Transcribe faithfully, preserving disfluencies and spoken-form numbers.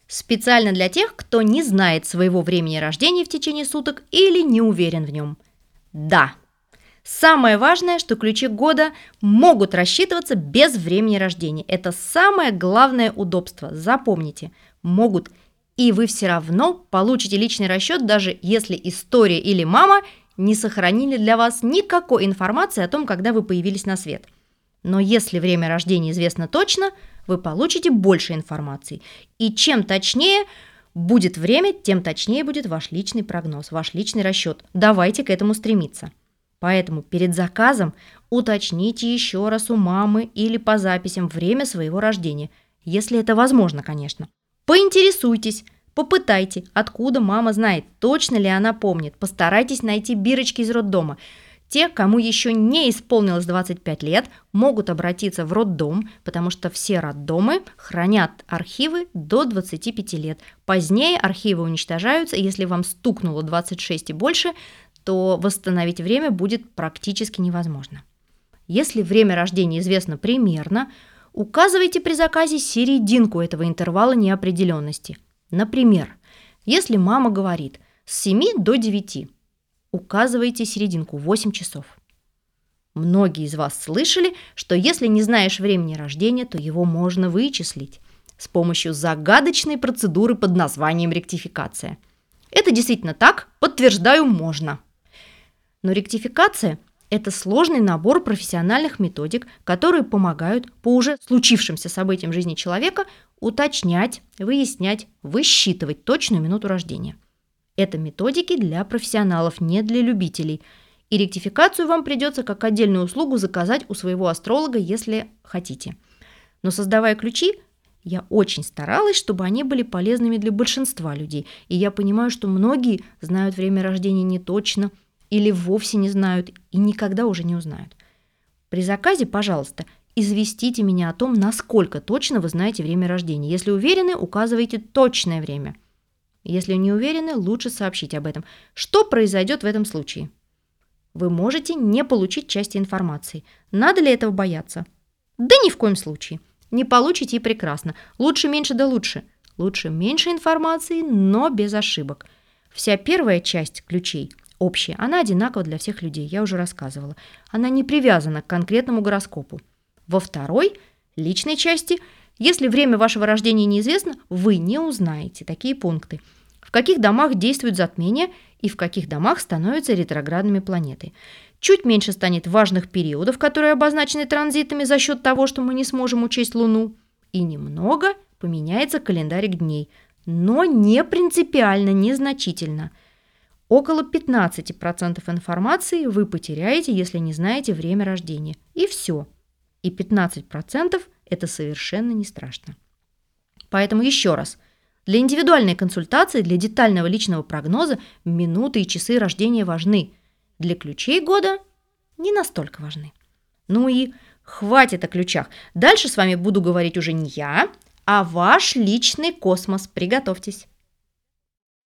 Специально для тех, кто не знает своего времени рождения в течение суток или не уверен в нем. Да, самое важное, что ключи года могут рассчитываться без времени рождения. Это самое главное удобство. Запомните, могут. И вы все равно получите личный расчет, даже если история или мама не сохранили для вас никакой информации о том, когда вы появились на свет. Но если время рождения известно точно, вы получите больше информации. И чем точнее будет время, тем точнее будет ваш личный прогноз, ваш личный расчет. Давайте к этому стремиться. Поэтому перед заказом уточните еще раз у мамы или по записям время своего рождения, если это возможно, конечно. Поинтересуйтесь, попытайте, откуда мама знает, точно ли она помнит. Постарайтесь найти бирочки из роддома. Те, кому еще не исполнилось двадцать пять лет, могут обратиться в роддом, потому что все роддомы хранят архивы до двадцати пяти лет. Позднее архивы уничтожаются, и если вам стукнуло двадцать шесть и больше, то восстановить время будет практически невозможно. Если время рождения известно примерно, указывайте при заказе серединку этого интервала неопределенности. Например, если мама говорит с семи до девяти, указывайте серединку восемь часов. Многие из вас слышали, что если не знаешь времени рождения, то его можно вычислить с помощью загадочной процедуры под названием ректификация. Это действительно так, подтверждаю, можно. Но ректификация – это сложный набор профессиональных методик, которые помогают по уже случившимся событиям в жизни человека уточнять, выяснять, высчитывать точную минуту рождения. Это методики для профессионалов, не для любителей. И ректификацию вам придется как отдельную услугу заказать у своего астролога, если хотите. Но создавая ключи, я очень старалась, чтобы они были полезными для большинства людей. И я понимаю, что многие знают время рождения не точно или вовсе не знают и никогда уже не узнают. При заказе, пожалуйста, известите меня о том, насколько точно вы знаете время рождения. Если уверены, указывайте точное время. Если не уверены, лучше сообщить об этом. Что произойдет в этом случае? Вы можете не получить части информации. Надо ли этого бояться? Да ни в коем случае. Не получите и прекрасно. Лучше меньше да лучше. Лучше меньше информации, но без ошибок. Вся первая часть ключей общая, она одинакова для всех людей, я уже рассказывала. Она не привязана к конкретному гороскопу. Во второй, личной части, если время вашего рождения неизвестно, вы не узнаете такие пункты. В каких домах действует затмение и в каких домах становятся ретроградными планеты. Чуть меньше станет важных периодов, которые обозначены транзитами за счет того, что мы не сможем учесть Луну. И немного поменяется календарик дней, но не принципиально, незначительно. Около пятнадцать процентов информации вы потеряете, если не знаете время рождения. И все. И пятнадцать процентов это совершенно не страшно. Поэтому еще раз. Для индивидуальной консультации, для детального личного прогноза минуты и часы рождения важны. Для ключей года не настолько важны. Ну и хватит о ключах. Дальше с вами буду говорить уже не я, а ваш личный космос. Приготовьтесь.